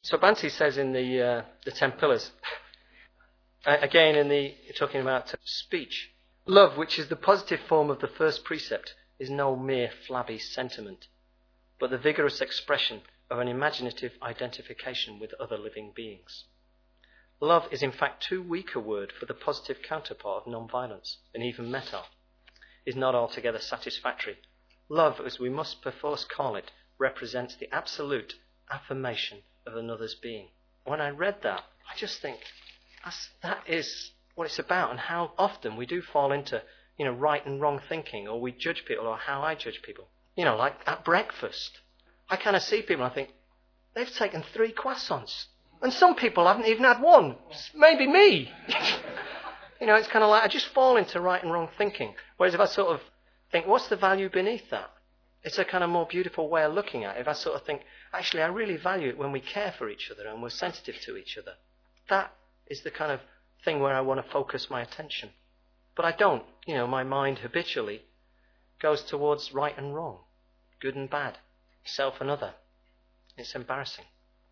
So Bansi says in the 10 Pillars, again talking about speech, love, which is the positive form of the first precept, is no mere flabby sentiment, but the vigorous expression of an imaginative identification with other living beings. Love is in fact too weak a word for the positive counterpart of non-violence, and even metta is not altogether satisfactory. Love, as we must perforce call it, represents the absolute affirmation of another's being. When I read that, I just think that is what it's about, and how often we do fall into, right and wrong thinking, or we judge people, or how I judge people. Like at breakfast, I kind of see people and I think, they've taken 3 croissants, and some people haven't even had one. Maybe me. It's kind of like I just fall into right and wrong thinking. Whereas if I sort of think, what's the value beneath that? It's a kind of more beautiful way of looking at it. If I sort of think, actually, I really value it when we care for each other and we're sensitive to each other. That is the kind of thing where I want to focus my attention. But I don't. My mind habitually goes towards right and wrong, good and bad, self and other. It's embarrassing.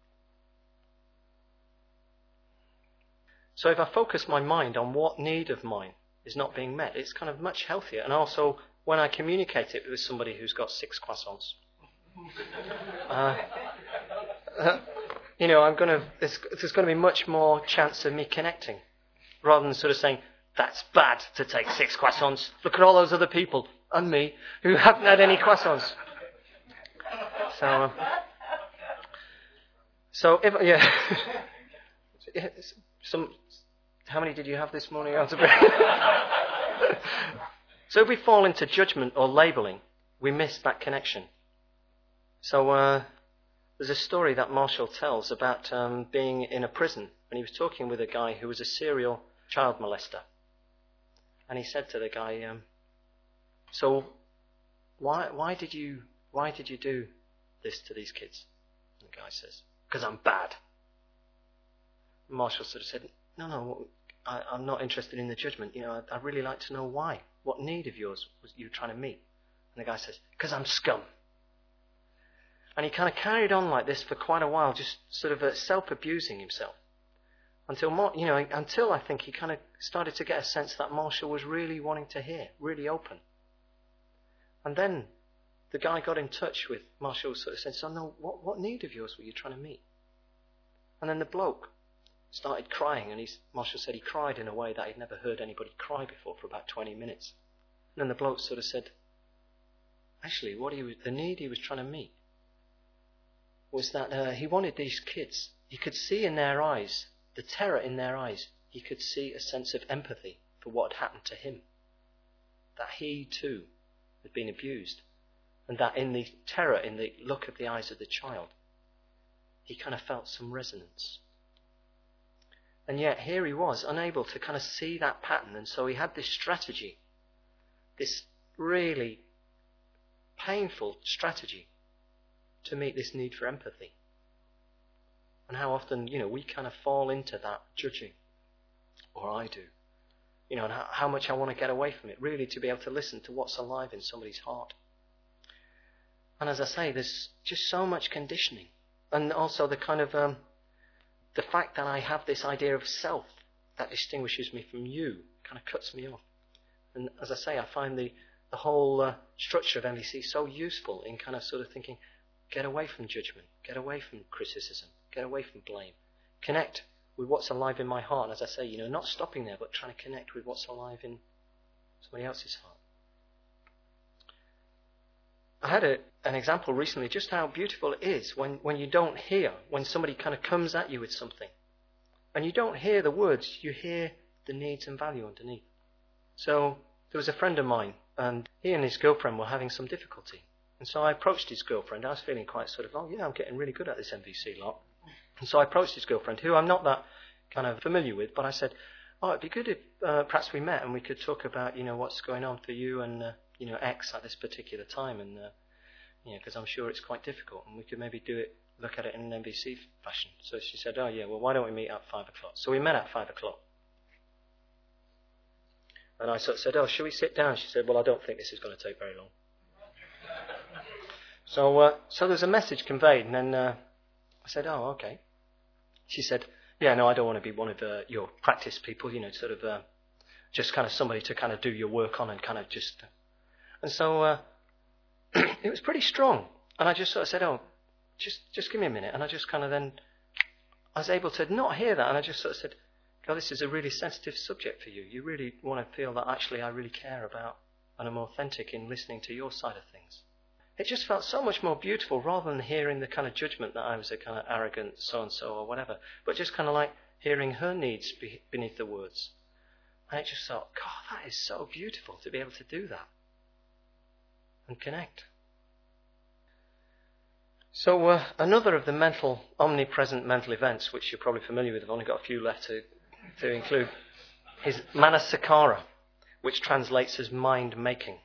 So if I focus my mind on what need of mine is not being met, it's kind of much healthier. And also, when I communicate it with somebody who's got 6 croissants, there's going to be much more chance of me connecting, rather than sort of saying, that's bad to take 6 croissants. Look at all those other people, and me, who haven't had any croissants. So how many did you have this morning? So if we fall into judgment or labelling, we miss that connection. So there's a story that Marshall tells about being in a prison, and he was talking with a guy who was a serial child molester. And he said to the guy, so why did you do this to these kids? And the guy says, because I'm bad. Marshall sort of said, no, I'm not interested in the judgment. I'd really like to know why. What need of yours was you trying to meet? And the guy says, because I'm scum. And he kind of carried on like this for quite a while, just sort of self-abusing himself. Until I think he kind of started to get a sense that Marshall was really wanting to hear, really open. And then the guy got in touch with Marshall, sort of said, so no, what need of yours were you trying to meet? And then the bloke started crying, and Marshall said he cried in a way that he'd never heard anybody cry before for about 20 minutes. And then the bloke sort of said, actually, the need he was trying to meet was that he wanted these kids, he could see in their eyes, the terror in their eyes, he could see a sense of empathy for what had happened to him. That he too had been abused, and that in the terror in the look of the eyes of the child, he kind of felt some resonance. And yet here he was, unable to kind of see that pattern, and so he had this strategy, this really painful strategy to meet this need for empathy. And how often, we kind of fall into that judging, or I do, and how much I want to get away from it, really to be able to listen to what's alive in somebody's heart. And as I say, there's just so much conditioning, and also the kind of the fact that I have this idea of self that distinguishes me from you kind of cuts me off. And as I say, I find the whole structure of MVC so useful in kind of sort of thinking, get away from judgment, get away from criticism, get away from blame. Connect with what's alive in my heart. And as I say, not stopping there, but trying to connect with what's alive in somebody else's heart. I had an example recently, just how beautiful it is when you don't hear, when somebody kind of comes at you with something. And you don't hear the words, you hear the needs and value underneath. So there was a friend of mine, and he and his girlfriend were having some difficulty. And so I approached his girlfriend. I was feeling quite sort of, I'm getting really good at this MVC lot. And so I approached his girlfriend, who I'm not that kind of familiar with, but I said, it'd be good if perhaps we met and we could talk about, what's going on for you and, X at this particular time, and, because I'm sure it's quite difficult, and we could maybe look at it in an MVC fashion. So she said, why don't we meet at 5 o'clock? So we met at 5 o'clock. And I sort of said, shall we sit down? She said, well, I don't think this is going to take very long. So there's a message conveyed, and then I said, okay. She said, yeah, no, I don't want to be one of your practice people, sort of just kind of somebody to kind of do your work on and kind of just... And so it was pretty strong. And I just sort of said, oh, just give me a minute. And I just kind of then, I was able to not hear that. And I just sort of said, God, this is a really sensitive subject for you. You really want to feel that actually I really care about and I'm authentic in listening to your side of things. It just felt so much more beautiful rather than hearing the kind of judgment that I was a kind of arrogant so-and-so or whatever, but just kind of like hearing her needs beneath the words. And I just thought, God, that is so beautiful to be able to do that and connect. So another of the omnipresent mental events, which you're probably familiar with, I've only got a few left to include, is Manasakara, which translates as mind-making.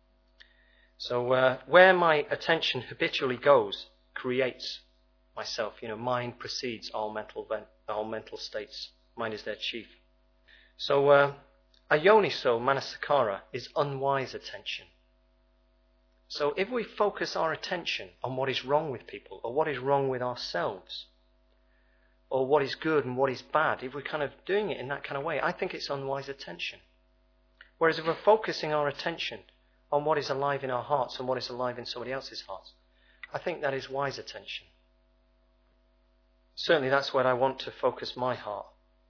So where my attention habitually goes, creates myself. Mind precedes all mental states. Mind is their chief. So ayoniso manasakara is unwise attention. So if we focus our attention on what is wrong with people, or what is wrong with ourselves, or what is good and what is bad, if we're kind of doing it in that kind of way, I think it's unwise attention. Whereas if we're focusing our attention on what is alive in our hearts and what is alive in somebody else's hearts, I think that is wise attention. Certainly that's where I want to focus my heart.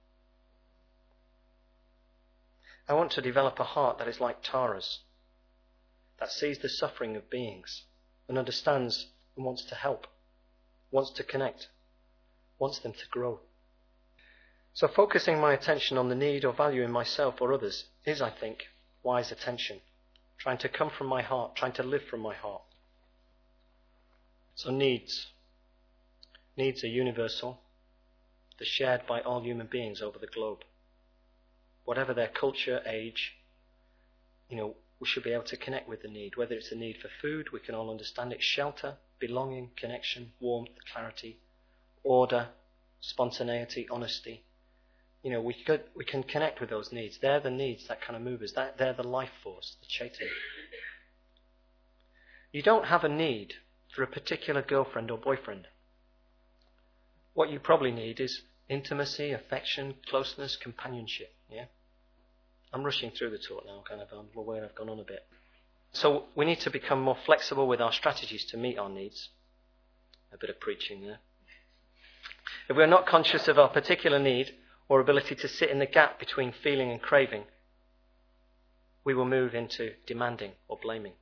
I want to develop a heart that is like Tara's, that sees the suffering of beings and understands and wants to help, wants to connect, wants them to grow. So focusing my attention on the need or value in myself or others is, I think, wise attention. Trying to come from my heart, trying to live from my heart. So needs. Needs are universal. They're shared by all human beings over the globe. Whatever their culture, age, we should be able to connect with the need. Whether it's a need for food, we can all understand it. Shelter, belonging, connection, warmth, clarity, order, spontaneity, honesty. We can connect with those needs. They're the needs that kind of move us. They're the life force, the Chaitanya. You don't have a need for a particular girlfriend or boyfriend. What you probably need is intimacy, affection, closeness, companionship. Yeah? I'm rushing through the talk now, I'm aware I've gone on a bit. So we need to become more flexible with our strategies to meet our needs. A bit of preaching there. If we're not conscious of our particular need or ability to sit in the gap between feeling and craving, we will move into demanding or blaming.